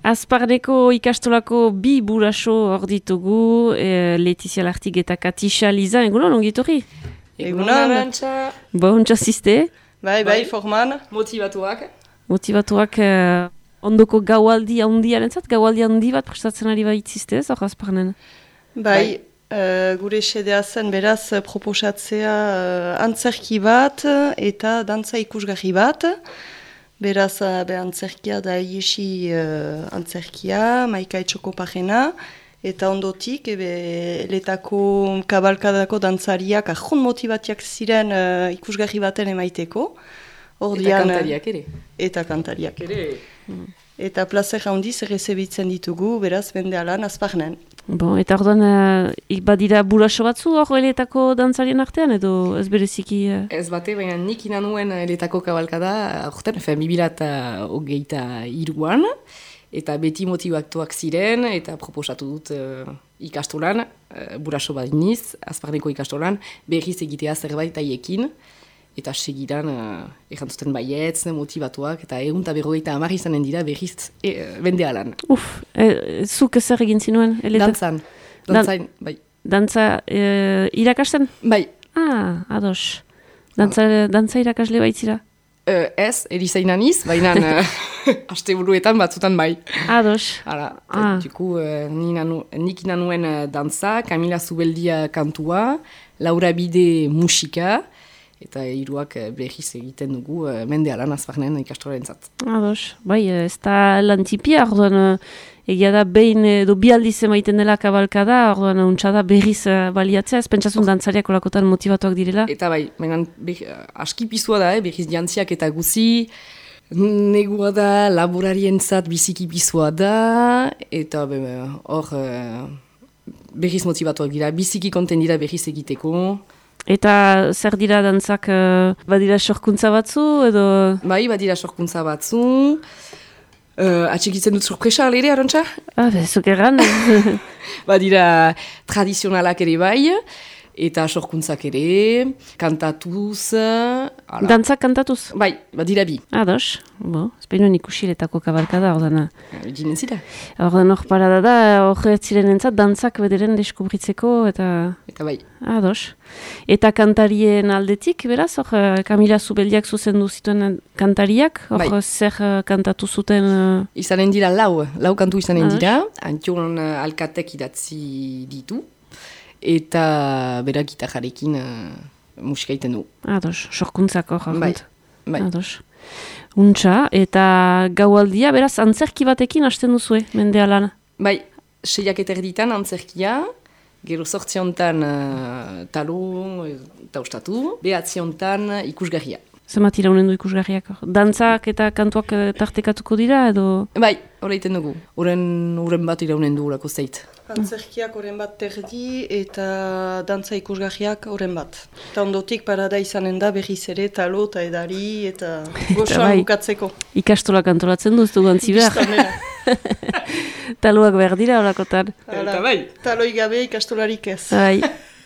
Azparneko ikastolako bi buraso hor ditugu, Letizia Lartig eta Katisha Liza, egunon, ongitorri? Egunon, Arantxa. Ontsa ziste? Bai, forman. Motivatuak ondoko gaualdi handiarentzat, gaualdi handi bat prestatzen ari baitzizte ez, hor Azparnen? Bai. Gure sedea zen beraz proposatzea antzerki bat eta dantza ikusgarri bat. Beraz, antzerkia da iesi antzerkia, Maika Etxoko pagina, eta ondotik, letako kabalkadako dantzariak ahon motivatiak ziren ikusgarri baten emaiteko. Eta kantariak ere. Eta kantariak ere. Eta plazer handiz errezebitzen ditugu, beraz, bende alan Azparnen. Eta orduan, badira buraso batzu hor eletako dantzarien artean, edo ez bereziki? Ez bate, baina nik ina nuen eletako kabalkada, aurten, 2023an, eta beti motivatuak ziren, eta proposatu dut ikastolan, buraso bat iniz, Azparneko ikastolan, berriz egitea zerbait haiekin, eta segidan errantzuten baietz, motivatuak, eta 150 izanen dira berriz bende alan. Zuk ezer egin zinuen? Dantzan, bai. Dantza irakasten? Bai. Ados. Dantza irakasle baitzira? Ez, erizainan iz, baina asteburuetan batzutan bai. Ados. Duku, nik inanuen dantza, Kamila Zubeldia kantua, Laura Bide musika, eta hiruak berriz egiten dugu mende alan Azparnen ikastolaren zat. Ados, bai, ez da lantipia, orduan egia da behin edo bi aldiz emaiten dela kabalkada, orduan untsa da berriz baliatzea, ez pentsazun dantzariak olakotan motivatuak direla. Eta bai, aski pizua da, berriz jantziak eta guzi, negua da, laborarien zat biziki pizua da, eta hor berriz motivatuak dira, biziki konten dira berriz egiteko. Eta zer dira dantzak, badira sorkuntza batzu, edo? Bai, badira sorkuntza batzu. Atxikitzen dut sorpresa, alere, Arantxa? Zuk erran. Badira tradizionalak ere bai, eta sorkuntzak ere, kantatuz. Dantzak kantatuz? Bai, badira bi. Ados, ezpeinoen ikusiletako kabalkada, ordena. Ginen zira. Ordan hor parada da, hor ziren entzat, dantzak bederen deskubritzeko, eta... Eta bai. Ados. Eta kantarien aldetik, beraz, hor Kamila Zubeldiak zuzendu zituen kantariak, hor zer kantatu zuten... Izanen dira lau kantu izanen dira, Antion alkatek idatzi ditu, eta bera gitarrarekin musika iten du. Ados, sorkuntzako jarrut. Bai. Ados. Untxa, eta gaualdia, beraz, antzerki batekin hasten duzue, mende alan? Bai, 6 erditan antzerkia, gero 8 talo eta ustatu, 9 ikusgarria. Zemat iraunen du ikusgarriak? Dantzak eta kantuak tartekatuko dira, edo? Bai, hori iten dugu. Horren bat iraunen du horako zeit. Antzerkiak horren bat terdi eta dantza ikusgarriak horren bat. Eta ondotik parada izanen da berriz ere talo eta edari eta goxoan bukatzeko. Ikastolak antolatzen duz dugu antzi behar. Taloak behar dira horakotan. Eta bai. Taloi gabe ikastolarik ez. Bai.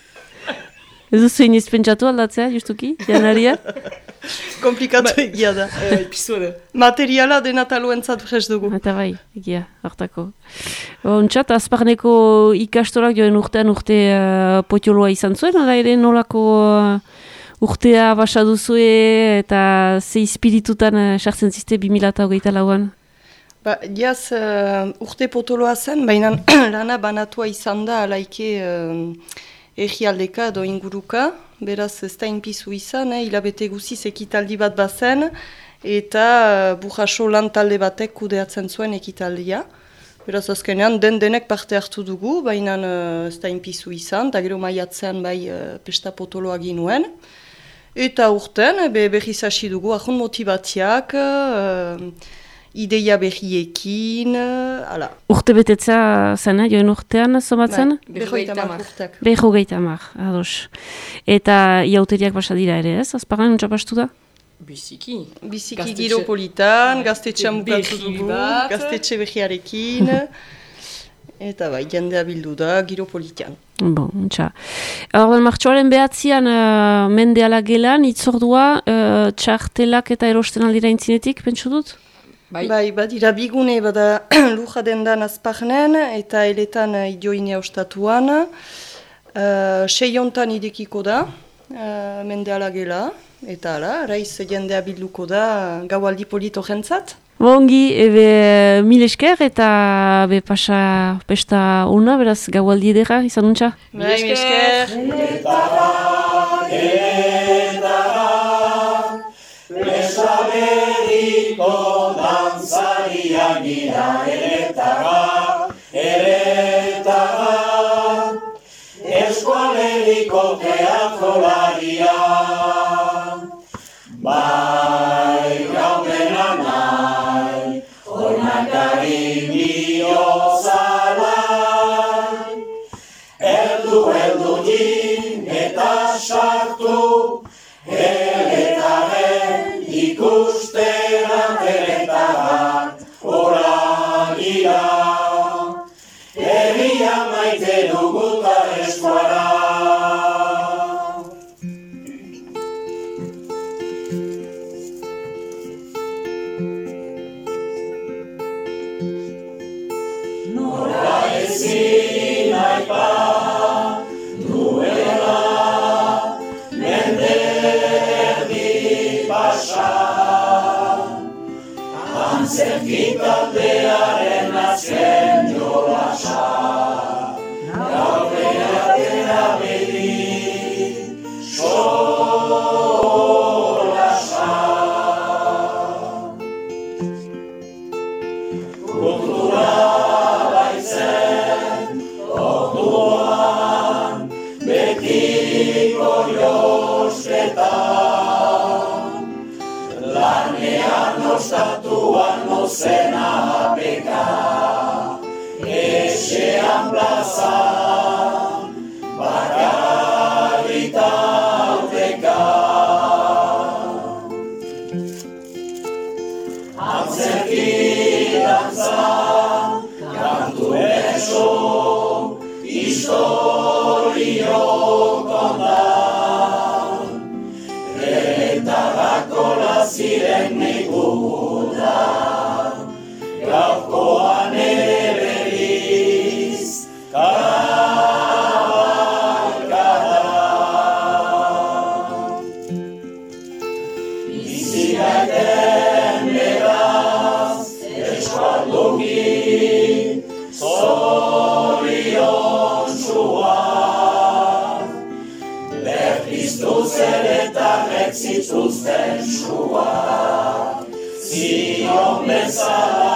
Ez duzu iniz pentsatu aldatzea, justuki, janaria? Komplikatu egia da. Pizua da. Materiala dena taloentzat prest dugu. Eta bai, egia, hartako. Ontsat, Azparneko ikastolak joen urte potioloa izan zuen, ala ere nolako urtea basa duzue eta ze espiritutan sartzen ziste 2024an? Diaz, urte potoloa zen, baina lana banatua izan da alaike egialdeka edo inguruka, beraz ez da inpizu izan, hilabete guziz ekitaldi bat bazen, eta burraso lan talde batek kudeatzen zuen ekitaldia. Beraz azkenean denek parte hartu dugu, baina ez da inpizu izan, eta gero maiatzean bai pesta potoloa ginuen. Eta urten, berriz hasi dugu, ahon motivatiak, ideia berriekin, ala. Urte betetza zen, joen urtean somatzen? Berrogeita mar, ados. Eta iauteriak basa dira ere ez? Azparan untxapastu da? Biziki. Biziki giropolitan, gaztetxean bukatu dugu, gaztetxe berriarekin, eta bai, jendea bildu da, giropolitan. Untxa. Martxoaren behatzian mende ala gelan, itzordua, txartelak eta erosten aldira intzinetik, pentsu dut? Bai, badira bigune bada luja dendan azparnen eta eletan idioinea ostatuan. Seiontan idekiko da, mendeala gela, eta ala, raiz jendea bilduko da gaualdi polito jentzat. Ongi, ebe mil esker eta be pasa pesta una, beraz gaualdi edera izan untxa. Mil esker! Pesta berriko dantzariak gira eretaga, eskualeriko teatrolaria. Bai gaudena nahi, ornakari biozalai, eldu din eta sartu, eletaren ikusteran eletarat oragira. Herria maite duguta eskuara. Nora ezin aipa duela mende Antzerkitaldearen azken jolasa, gaur atera bedi solasa. Kultura baitzen orduan, betiko josketan, lanean ostatuan nozena apeka, esean plazan, bakarrita aurreka. Antzerki dantza, kantu berso, historio kondan, Erretarrakola ziren negudan, gaurkoan ere berriz, kabalkada. Bizi gaiten beraz, eskualduki, zorion txuan, berpiztu zeretarrek zituzten txuan, zion bezala